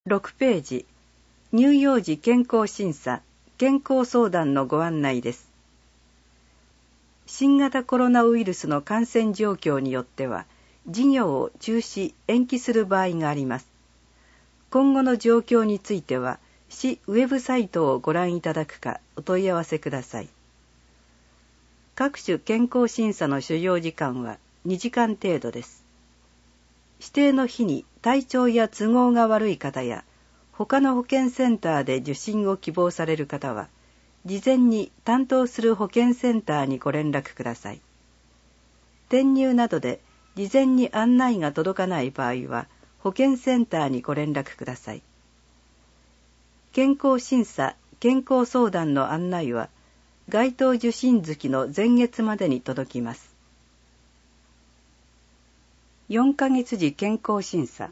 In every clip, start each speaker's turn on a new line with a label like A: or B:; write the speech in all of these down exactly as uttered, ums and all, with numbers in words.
A: ろくページ、乳幼児健康審査、健康相談のご案内です。新型コロナウイルスの感染状況によっては、授業を中止・延期する場合があります。今後の状況については、市ウェブサイトをご覧いただくかお問い合わせください。各種健康審査の所要時間はにじかん程度です。指定の日に体調や都合が悪い方や、他の保健センターで受診を希望される方は、事前に担当する保健センターにご連絡ください。転入などで事前に案内が届かない場合は、保健センターにご連絡ください。健康審査、健康相談の案内は、該当受診月の前月までに届きます。よんかげつ時健康審査。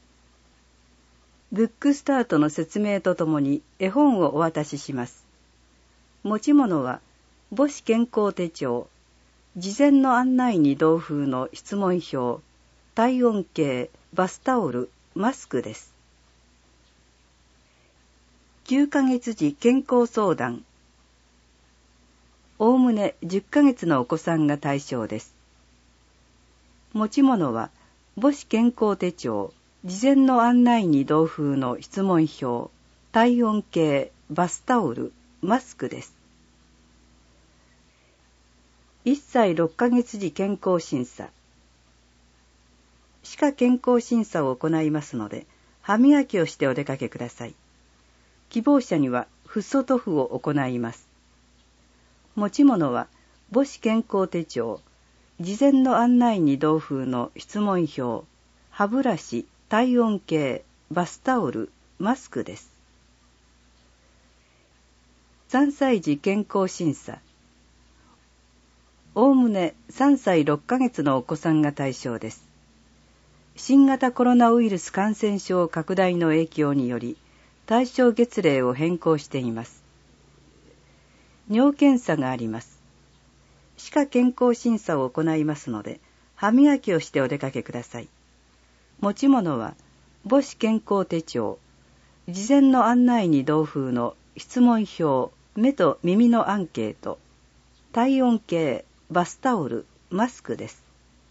A: ブックスタートの説明とともに絵本をお渡しします。持ち物は母子健康手帳、事前の案内に同封の質問票、体温計、バスタオル、マスクです。きゅうかげつ時健康相談。おおむねじゅっかげつのお子さんが対象です。持ち物は母子健康手帳、事前の案内に同封の質問票、体温計、バスタオル、マスクです。いっさいろっかげつ時健康審査。歯科健康審査を行いますので、歯磨きをしてお出かけください。希望者にはフッ素塗布を行います。持ち物は母子健康手帳、事前の案内に同封の質問票、歯ブラシ、体温計、バスタオル、マスクです。さんさい時健康審査。おおむねさんさいろっかげつのお子さんが対象です。新型コロナウイルス感染症拡大の影響により、対象月齢を変更しています。尿検査があります。歯科健康審査を行いますので、歯磨きをしてお出かけください。持ち物は母子健康手帳、事前の案内に同封の質問票、目と耳のアンケート、体温計、バスタオル、マスクです。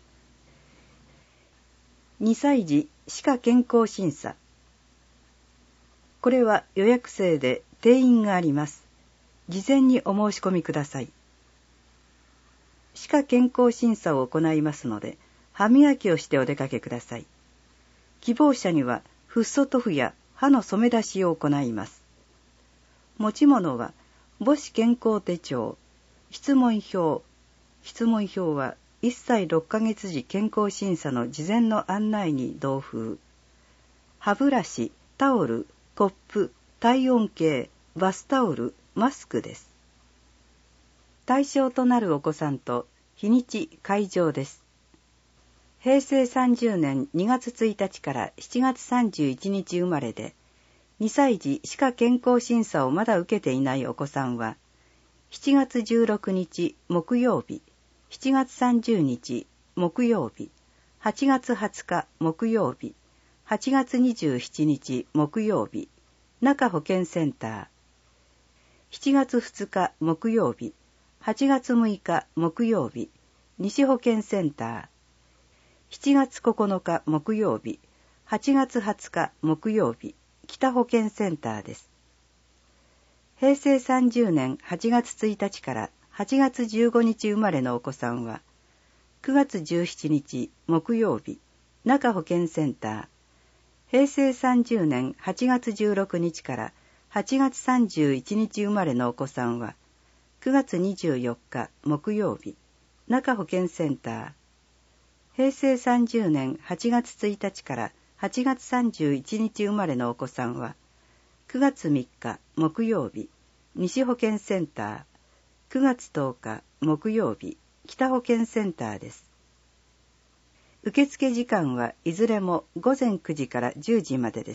A: にさい時歯科健康審査。これは予約制で定員があります。事前にお申し込みください。歯科健康審査を行いますので、歯磨きをしてお出かけください。希望者にはフッ素塗布や歯の染め出しを行います。持ち物は母子健康手帳、質問票。質問票はいっさいろっかげつ時健康審査の事前の案内に同封。歯ブラシ、タオル、コップ、体温計、バスタオル、マスクです。対象となるお子さんと日にち、会場です。へいせいさんじゅうねんにがつついたちからしちがつさんじゅういちにち生まれで、にさい時歯科健康審査をまだ受けていないお子さんは、しちがつじゅうろくにち木曜日、しちがつさんじゅうにち木曜日、はちがつはつか木曜日、はちがつにじゅうしちにち木曜日、中保健センター、しちがつふつか木曜日、はちがつむいか木曜日、西保健センター、しちがつここのか木曜日、はちがつはつか木曜日、北保健センターです。へいせいさんじゅうねんはちがつついたちからはちがつじゅうごにち生まれのお子さんは、くがつじゅうしちにち木曜日、中保健センター、へいせいさんじゅうねんはちがつじゅうろくにちからはちがつさんじゅういちにち生まれのお子さんは、くがつにじゅうよっか木曜日、中保健センター、へいせいさんじゅうねんはちがつついたちからはちがつさんじゅういちにち生まれのお子さんは、くがつみっか木曜日、西保健センター、くがつとおか木曜日、北保健センターです。受付時間はいずれもごぜんくじからじゅうじまでです。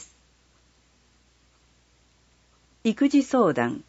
A: 育児相談。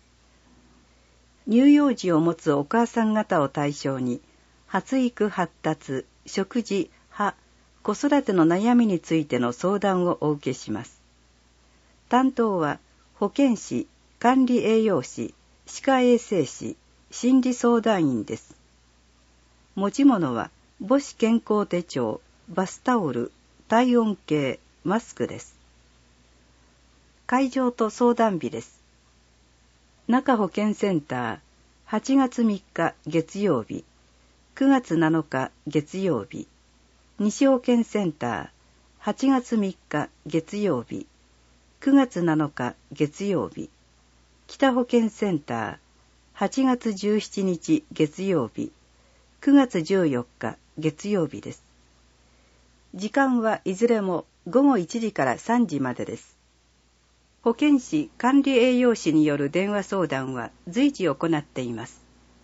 A: 乳幼児を持つお母さん方を対象に、発育発達、食事、歯、子育ての悩みについての相談をお受けします。 担当は保健師、管理栄養士、歯科衛生士、心理相談員です。持ち物は母子健康手帳、バスタオル、体温計、マスクです。会場と相談日です。中保健センター、はちがつみっか月曜日、くがつなのか月曜日。西保健センター、はちがつみっか月曜日、くがつなのか月曜日。北保健センター、はちがつじゅうしちにち月曜日、くがつじゅうよっか月曜日です。時間はいずれもごごいちじからさんじまでです。保健師管理栄養士による電話相談は随時行っています。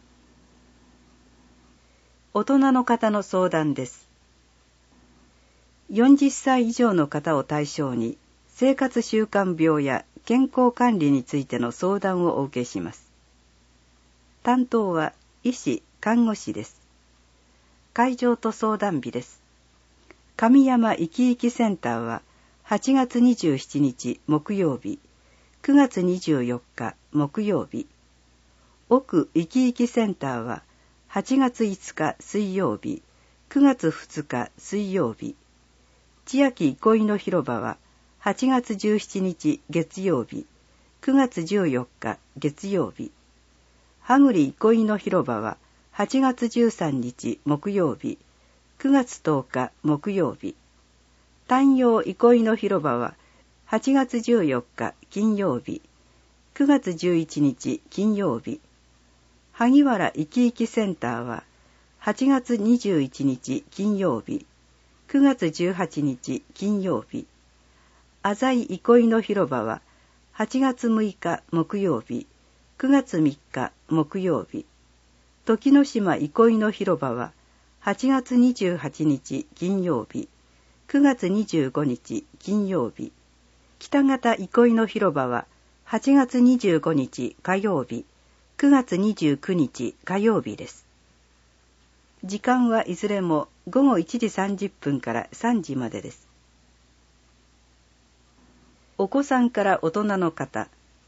A: 大人の方の相談です。よんじゅっさい以上の方を対象に生活習慣病や健康管理についての相談をお受けします。担当は医師・看護師です。会場と相談日です。神山いきいきセンターははちがつにじゅうしちにち木曜日、くがつにじゅうよっか木曜日。奥いきいきセンターははちがついつか水曜日、くがつふつか水曜日。千秋憩いの広場ははちがつじゅうしちにち月曜日、くがつじゅうよっか月曜日。羽栗憩いの広場ははちがつじゅうさんにち木曜日、くがつとおか木曜日。丹陽憩いの広場ははちがつじゅうよっか金曜日、くがつじゅういちにち金曜日。萩原いきいきセンターははちがつにじゅういちにち金曜日、くがつじゅうはちにち金曜日。浅井憩いの広場ははちがつむいか木曜日、くがつみっか木曜日。時之島憩いの広場ははちがつにじゅうはちにち金曜日、くがつにじゅうごにち金曜日。北方憩いの広場ははちがつにじゅうごにち火曜日、くがつにじゅうくにち火曜日です。時間はいずれもごごいちじさんじゅっぷんからさんじまでです。お子さんから大人の方、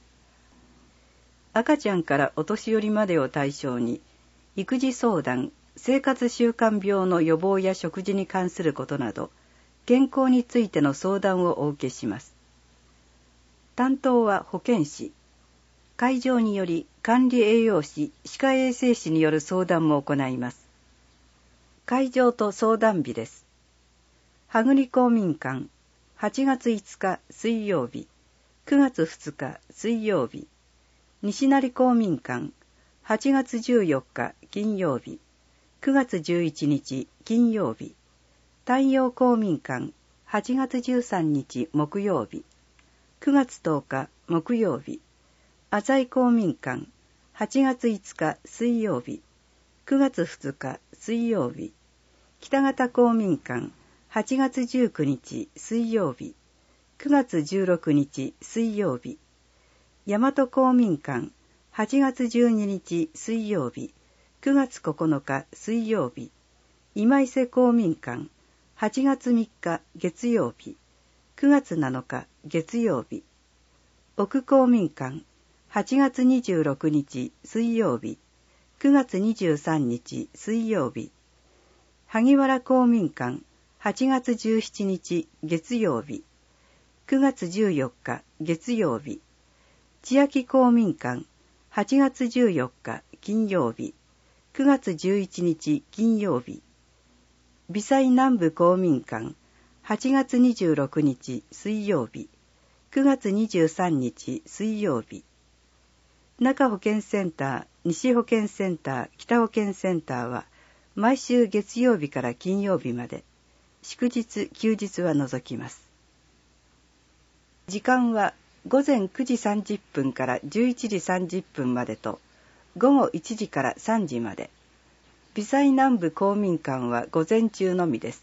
A: 赤ちゃんからお年寄りまでを対象に、育児相談、生活習慣病の予防や食事に関することなど、健康についての相談をお受けします。担当は保健師。会場により管理栄養士、歯科衛生士による相談も行います。会場と相談日です。羽栗公民館、はちがついつか水曜日、くがつふつか水曜日。西成公民館、はちがつじゅうよっか金曜日、くがつじゅういちにち金曜日。太陽公民館、はちがつじゅうさんにち木曜日、くがつとおか木曜日。浅井公民館、はちがついつか水曜日、くがつふつか水曜日。北方公民館、はちがつじゅうくにち水曜日、くがつじゅうろくにち水曜日。大和公民館、はちがつじゅうににち水曜日、くがつここのか水曜日。今伊勢公民館、はちがつみっか月曜日、くがつなのか月曜日。奥公民館、はちがつにじゅうろくにち水曜日、くがつにじゅうさんにち水曜日。萩原公民館、はちがつじゅうしちにち月曜日、くがつじゅうよっか月曜日。千秋公民館、はちがつじゅうよっか金曜日、くがつじゅういちにち金曜日。微細南部公民館、はちがつにじゅうろくにち水曜日、くがつにじゅうさんにち水曜日。中保健センター、西保健センター、北保健センターは毎週月曜日から金曜日まで、祝日・休日は除きます。時間はごぜんくじさんじゅっぷんからじゅういちじさんじゅっぷんまでと、ごごいちじからさんじまで。微細南部公民館は午前中のみです。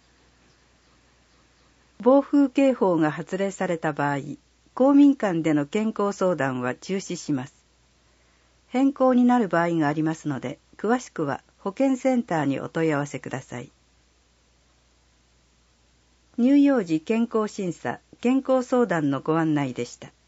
A: 暴風警報が発令された場合、公民館での健康相談は中止します。変更になる場合がありますので、詳しくは保健センターにお問い合わせください。乳幼児健康審査健康相談のご案内でした。